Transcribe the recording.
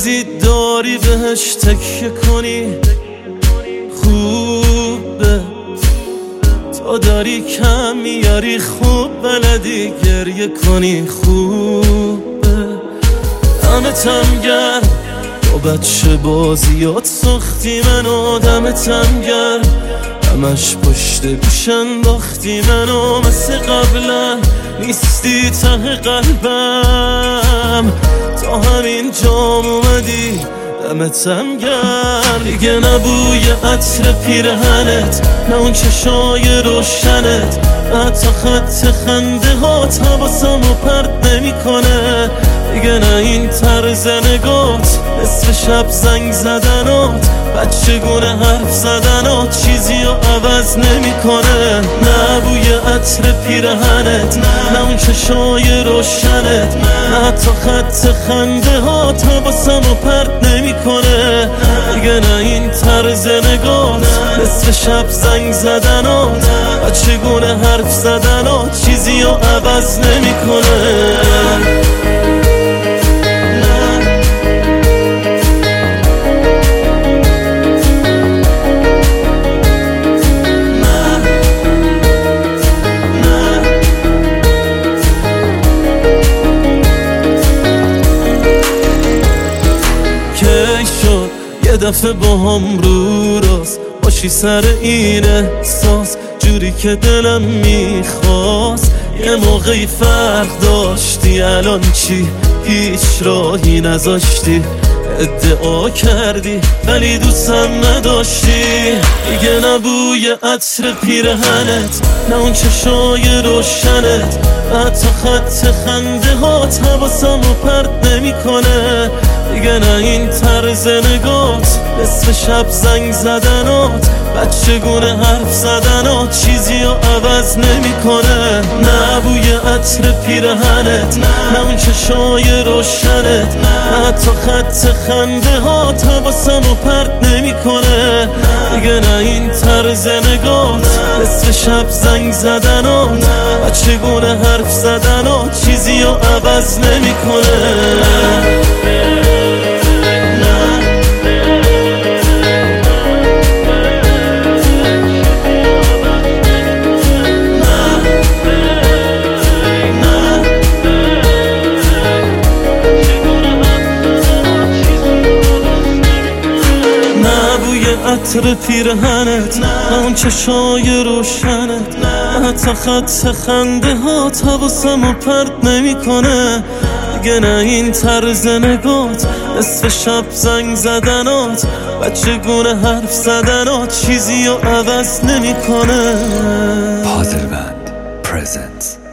چیزی داری بهش تکیه کنی خوبه، تو داری کم میاری خوب بلدی گریه کنی خوبه. دمتم گرم تو بچه بازیات ساختی منو، دمتم گرم همش پشت گوش انداختی منو، مثل قبلا نیستی ته قلبم، تا همین جام اومدی دمتم گرم. دیگه نبوی عطر پیرهنت، نه اون چشای روشنت، حتی خط خنده هات حواسمو پرت نمیکنه. دیگه نه این طرز نگات، نصف شب زنگ زدنات، بچگونه حرف زدنات چیزی رو عوض نمیکنه. نه بوی عطر پیرهنت، نه اون چشای روشنت، نه حتی خط خنده هات حواسمو پرت نمیکنه. دیگه نه این طرز نگات، نصف شب زنگ زدنات، بچگونه حرف زدنات چیزی رو عوض نمیکنه. یه دفعه با هم رو راست باشی سر این احساس، جوری که دلم میخواست. یه موقعی فرق داشتی، الان چی؟ هیچ راهی نذاشتی، ادعا کردی ولی دوستم نداشتی. دیگه نبوی عطر پیرهنت، نه اون چشای روشنت، حتی خط خنده هات حواسمو پرت نمیکنه. دیگه نه این طرز نگات، نصف شب زنگ زدنات، بچگونه حرف زدنات چیزی رو عوض نمیکنه. نه بوی عطر پیرهنت، نه اون چشای روشنت، حتی خط خنده هات حواسمو پرت نمیکنه. دیگه نه این طرز نگات، نصف شب زنگ زدنات، بچگونه حرف زدنات چیزی رو عوض نمیکنه. عطر پیرهنت، نه اون چشای روشنت، حتی خط خنده هات حواسمو پرت نمیکنه. دیگه نه این طرز نگات، نصف شب زنگ زدنات، بچگونه حرف زدنات چیزی رو عوض نمیکنه. پازل بند پرزنتس